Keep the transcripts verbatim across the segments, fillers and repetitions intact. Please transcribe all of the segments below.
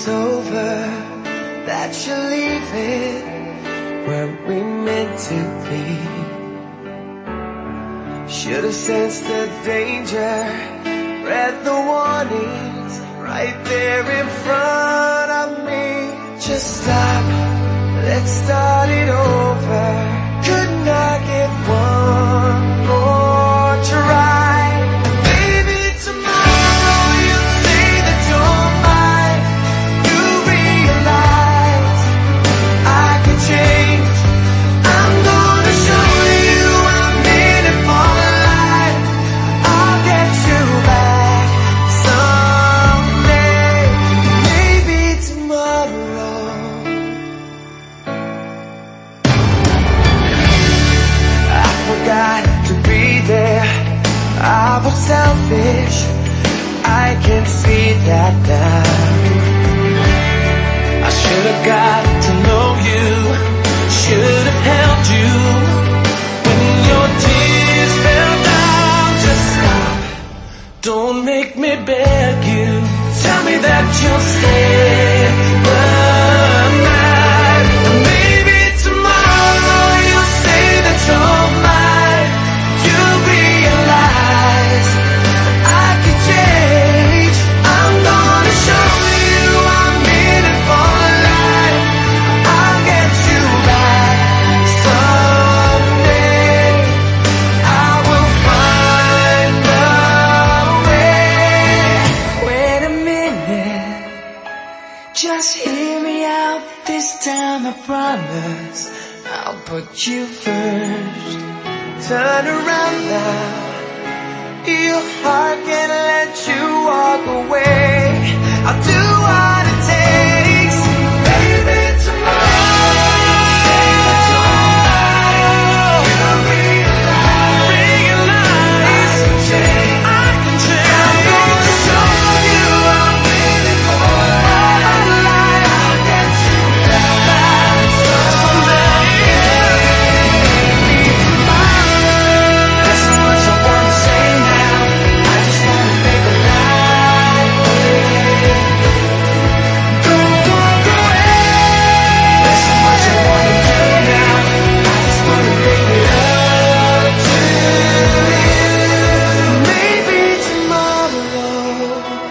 it's over, that you're leaving where we meant to be. Should've sensed the danger, read the warnings right there in front of me. Just stop, let's start it over. Couldn't I get one more try? Maybe tomorrow you'll say that you're mine. You realize I could change. I'm gonna show you I'm in it for life. I'll get you back someday. Maybe tomorrow. I forgot to be there, I was selfish, I can see that now. I should've got to know you, should've held you when your tears fell down. Just stop, don't make me beg you. Tell me that you'll stay the night. Maybe tomorrow you'll say that you're mine. You realize I can change. I'm gonna show you I'm in it for life. I'll get you back someday. I will find a way. Wait a minute, just hear me out. This time I promise I'll put you first. Turn around now, your heart can let you walk away. I'll do what it takes. Baby, tomorrow say that you're mine. You'll realize, realize I can change. I can change. I'm gonna show you I'm in it for life. I'll get you back someday. Maybe tomorrow. There's so much I wanna say now. I just wanna make a light. Don't walk away. There's so much I wanna do now. I just wanna make love to you. Maybe tomorrow.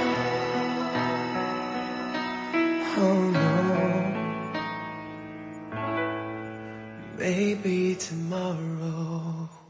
Oh no. Maybe tomorrow.